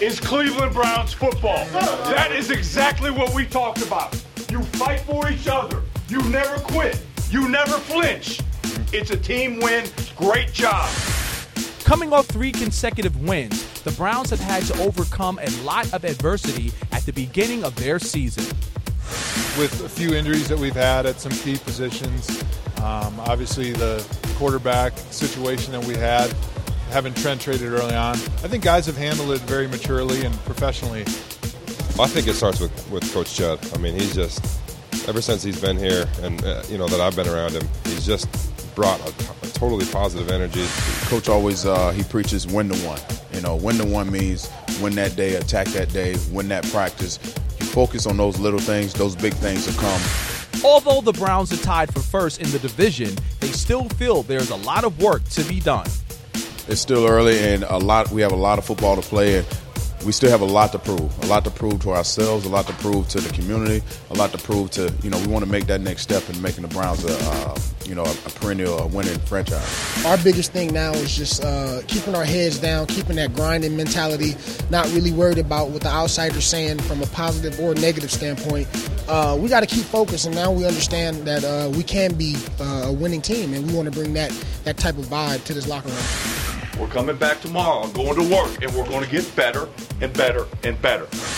is Cleveland Browns football. That is exactly what we talked about. You fight for each other. You never quit. You never flinch. It's a team win. Great job. Coming off 3 consecutive wins, the Browns have had to overcome a lot of adversity at the beginning of their season. With a few injuries that we've had at some key positions, obviously the quarterback situation that we had, having Trent traded early on, I think guys have handled it very maturely and professionally. I think it starts with Coach Judd. I mean, he's just, ever since he's been here and, that I've been around him, he's just brought a totally positive energy. Coach always, he preaches win to one. Win to one means win that day, attack that day, win that practice. You focus on those little things, those big things will come. Although the Browns are tied for first in the division, they still feel there's a lot of work to be done. It's still early, and we have a lot of football to play, and we still have a lot to prove to ourselves, a lot to prove to the community, a lot to prove to, we want to make that next step in making the Browns a perennial winning franchise. Our biggest thing now is just keeping our heads down, keeping that grinding mentality, not really worried about what the outsiders are saying from a positive or negative standpoint. We got to keep focused, and now we understand that we can be a winning team, and we want to bring that type of vibe to this locker room. We're coming back tomorrow and going to work, and we're going to get better and better and better.